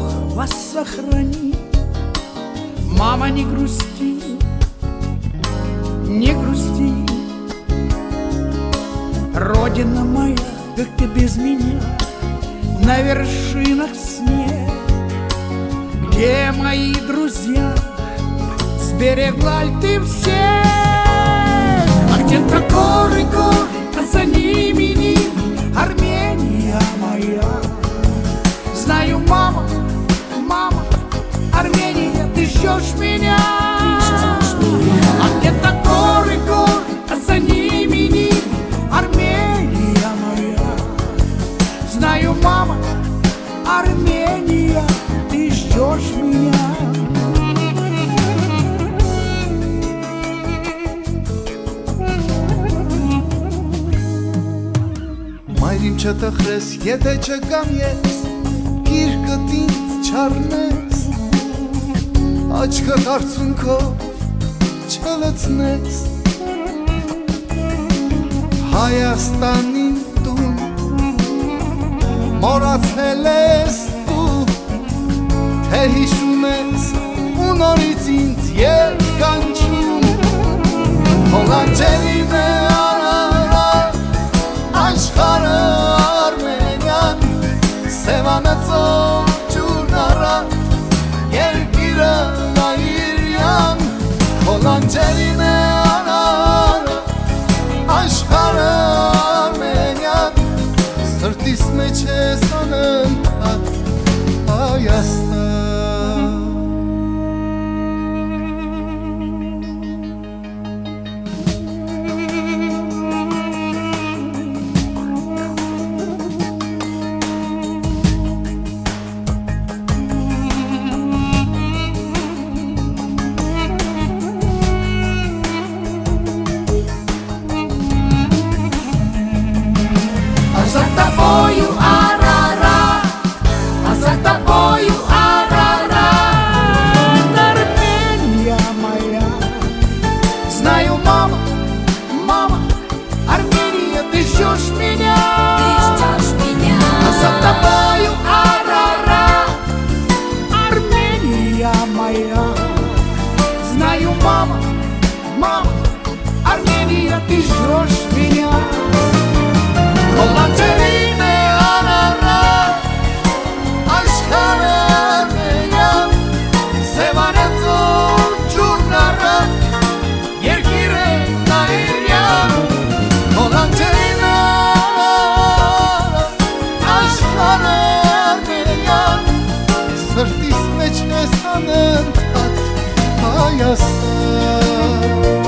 вас сохрани. Мама, не грусти, не грусти. Родина моя, как ты без меня, на вершинах снег. Где мои друзья, сберегла ли ты всех? А где-то горы, горы, а за ними ними Армения моя. Знаю, мама, мама, Армения, ты ждешь меня. А где-то горы, горы, а за ними ними Армения моя. Знаю, мама, Армения, ты ждешь меня. Մայրիմ չտխրես, եթե չկամ ես, գիրկդ ինձ չառնես, աչքդ արցունքով չլցնես, Հայաստանին տուն մոռացել ես դու, թե հիշում ես ու նորից ինձ երկանչում, հոլանջերին է արարար աշխարհը Արմենիան, Սևանացող ջուրն առատ, երկիրը նայիրյան, հոլանջերին է արարար աշխարհը Արմենիան, սրտիս մեջ ես անընդհատ Հայաստան։ Знаю, мама, мама, Армения, ты ждешь меня. А за тобою Арарат, Армения моя. Знаю, мама, мама, Армения, ты ждешь меня. Հոլանջերին է Արարատ, աշխարհը Արմենիան, Սևանացող ջուրն առատ, երկիրը նայիրյան, հոլանջերին է Արարատ, աշխարհը Արմենիան, Սրտիս մեջ ես անընդհատ Հայաստան։